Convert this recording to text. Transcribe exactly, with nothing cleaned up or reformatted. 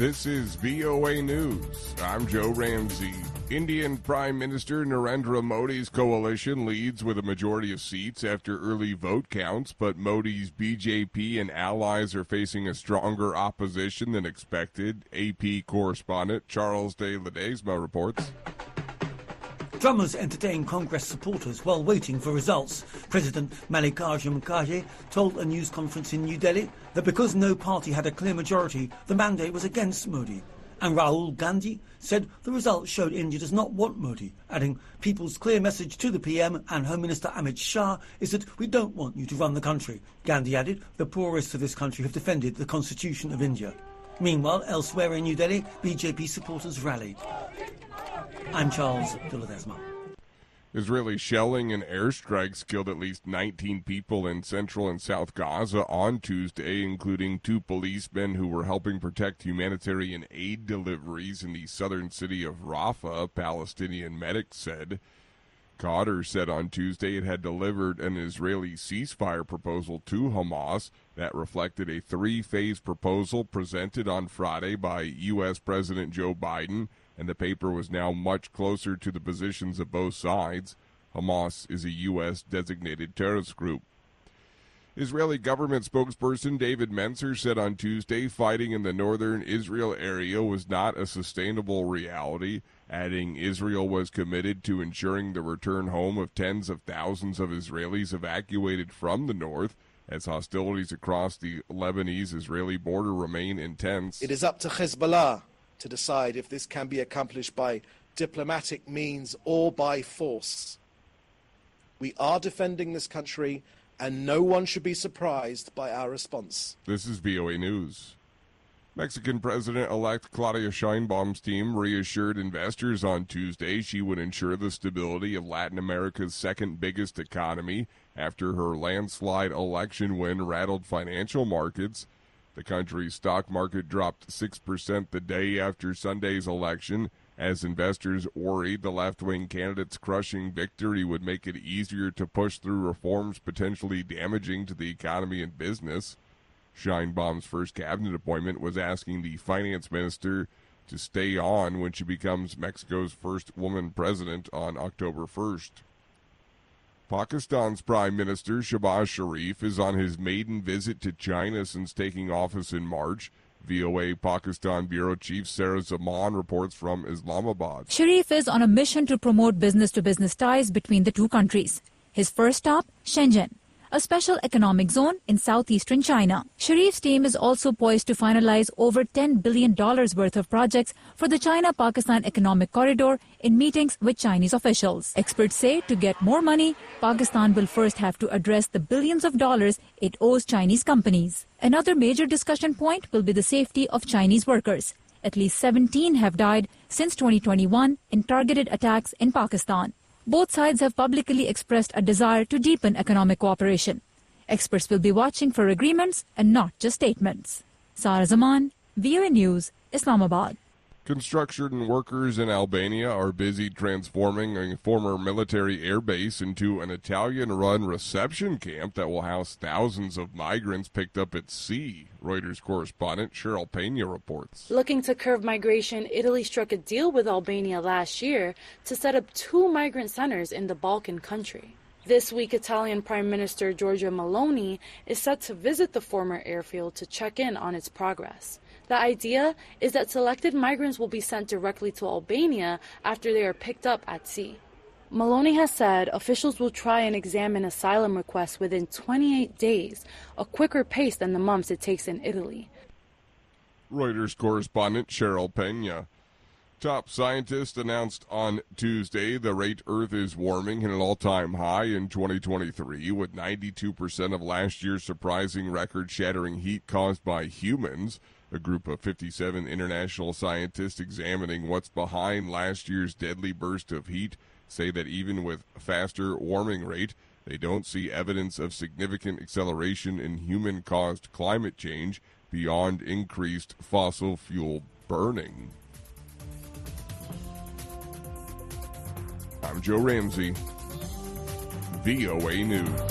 This is V O A News. I'm Joe Ramsey. Indian Prime Minister Narendra Modi's coalition leads with a majority of seats after early vote counts, but Modi's B J P and allies are facing a stronger opposition than expected. A P correspondent Charles de Ledesma reports. Drummers entertain Congress supporters while waiting for results. President Mallikarjun Kharge told a news conference in New Delhi that because no party had a clear majority, the mandate was against Modi. And Rahul Gandhi said the results showed India does not want Modi, adding, people's clear message to the P M and Home Minister Amit Shah is that we don't want you to run the country. Gandhi added, the poorest of this country have defended the Constitution of India. Meanwhile, elsewhere in New Delhi, B J P supporters rallied. I'm Charles de Ledesma. Israeli shelling and airstrikes killed at least nineteen people in central and south Gaza on Tuesday, including two policemen who were helping protect humanitarian aid deliveries in the southern city of Rafah, Palestinian medics said. Qatar said on Tuesday it had delivered an Israeli ceasefire proposal to Hamas that reflected a three-phase proposal presented on Friday by U S President Joe Biden, and the paper was now much closer to the positions of both sides. Hamas is a U S designated terrorist group. Israeli government spokesperson David Mencer said on Tuesday fighting in the northern Israel area was not a sustainable reality, adding Israel was committed to ensuring the return home of tens of thousands of Israelis evacuated from the north as hostilities across the Lebanese-Israeli border remain intense. It is up to Hezbollah to decide if this can be accomplished by diplomatic means or by force. We are defending this country, and no one should be surprised by our response. This is V O A News. Mexican President-elect Claudia Sheinbaum's team reassured investors on Tuesday she would ensure the stability of Latin America's second biggest economy after her landslide election win rattled financial markets. The country's stock market dropped six percent the day after Sunday's election as investors worried the left-wing candidate's crushing victory would make it easier to push through reforms potentially damaging to the economy and business. Sheinbaum's first cabinet appointment was asking the finance minister to stay on when she becomes Mexico's first woman president on October first. Pakistan's Prime Minister Shehbaz Sharif is on his maiden visit to China since taking office in March. V O A Pakistan Bureau Chief Sarah Zaman reports from Islamabad. Sharif is on a mission to promote business-to-business ties between the two countries. His first stop, Shenzhen, a special economic zone in southeastern China. Sharif's team is also poised to finalize over ten billion dollars worth of projects for the China-Pakistan Economic Corridor in meetings with Chinese officials. Experts say to get more money, Pakistan will first have to address the billions of dollars it owes Chinese companies. Another major discussion point will be the safety of Chinese workers. At least seventeen have died since twenty twenty-one in targeted attacks in Pakistan. Both sides have publicly expressed a desire to deepen economic cooperation. Experts will be watching for agreements and not just statements. Sarah Zaman, V O A News, Islamabad. Construction workers in Albania are busy transforming a former military air base into an Italian-run reception camp that will house thousands of migrants picked up at sea. Reuters correspondent Cheryl Pena reports. Looking to curb migration, Italy struck a deal with Albania last year to set up two migrant centers in the Balkan country. This week, Italian Prime Minister Giorgia Meloni is set to visit the former airfield to check in on its progress. The idea is that selected migrants will be sent directly to Albania after they are picked up at sea. Meloni has said officials will try and examine asylum requests within twenty-eight days, a quicker pace than the months it takes in Italy. Reuters correspondent Cheryl Pena. Top scientists announced on Tuesday the rate Earth is warming at an all-time high in twenty twenty-three, with ninety-two percent of last year's surprising record-shattering heat caused by humans. A group of fifty-seven international scientists examining what's behind last year's deadly burst of heat say that even with faster warming rate, they don't see evidence of significant acceleration in human-caused climate change beyond increased fossil fuel burning. I'm Joe Ramsey, V O A News.